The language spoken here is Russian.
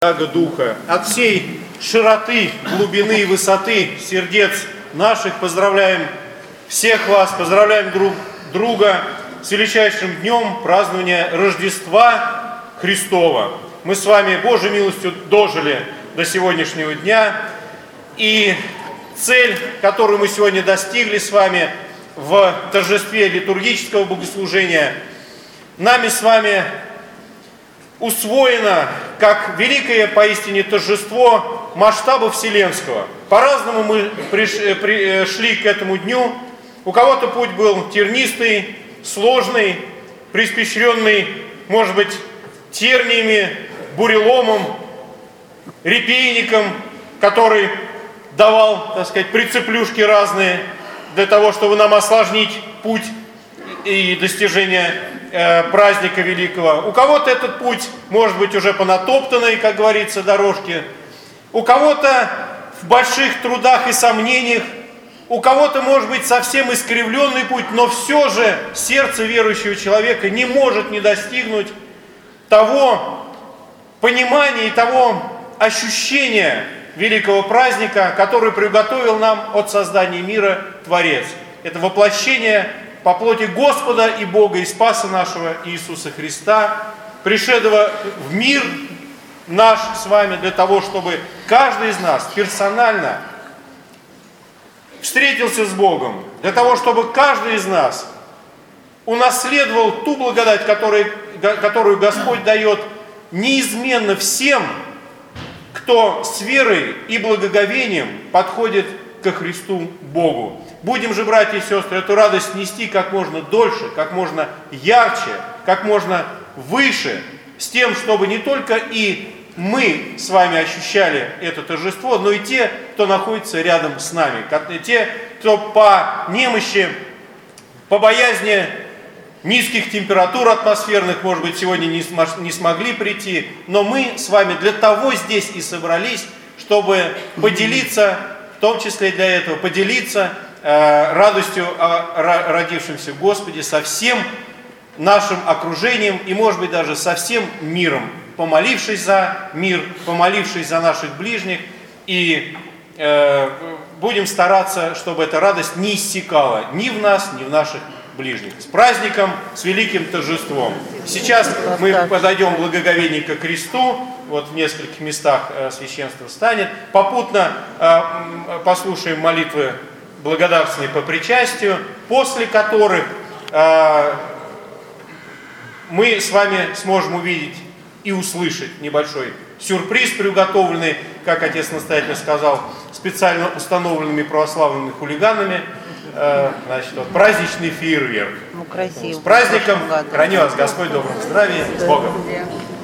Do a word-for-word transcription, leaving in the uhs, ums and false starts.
Духа. От всей широты, глубины и высоты сердец наших поздравляем всех вас, поздравляем друг друга с величайшим днем празднования Рождества Христова. Мы с вами Божьей милостью дожили до сегодняшнего дня, и цель, которую мы сегодня достигли с вами в торжестве литургического богослужения, нами с вами усвоено как великое поистине торжество масштаба вселенского. По-разному мы пришли, пришли к этому дню. У кого-то путь был тернистый, сложный, приспещренный, может быть, терниями, буреломом, репейником, который давал, так сказать, прицеплюшки разные для того, чтобы нам осложнить путь и достижение э, праздника великого. У кого-то этот путь может быть уже по натоптанной, как говорится, дорожке. У кого-то в больших трудах и сомнениях. У кого-то может быть совсем искривленный путь, но все же сердце верующего человека не может не достигнуть того понимания и того ощущения великого праздника, который приготовил нам от создания мира Творец. Это воплощение по плоти Господа и Бога и Спаса нашего Иисуса Христа, пришедшего в мир наш с вами для того, чтобы каждый из нас персонально встретился с Богом, для того, чтобы каждый из нас унаследовал ту благодать, которую, которую Господь дает неизменно всем, кто с верой и благоговением подходит ко Христу Богу. Будем же, братья и сестры, эту радость нести как можно дольше, как можно ярче, как можно выше, с тем, чтобы не только и мы с вами ощущали это торжество, но и те, кто находится рядом с нами, те, кто по немощи, по боязни низких температур атмосферных, может быть, сегодня не, не смогли прийти, но мы с вами для того здесь и собрались, чтобы поделиться, в том числе для этого, поделиться э, радостью о родившемся Господе со всем нашим окружением и, может быть, даже со всем миром, помолившись за мир, помолившись за наших ближних, и э, будем стараться, чтобы эта радость не иссякала ни в нас, ни в наших ближних. С праздником, с великим торжеством. Сейчас мы подойдем благоговение ко кресту, вот в нескольких местах э, священство станет. Попутно э, послушаем молитвы благодарственные по причастию, после которых э, мы с вами сможем увидеть и услышать небольшой сюрприз, приготовленный, как отец-настоятель сказал, специально установленными православными хулиганами. Э, значит, вот, праздничный фейерверк. Ну, красиво. С праздником! Храни вас Господь, доброго здравия, с Богом!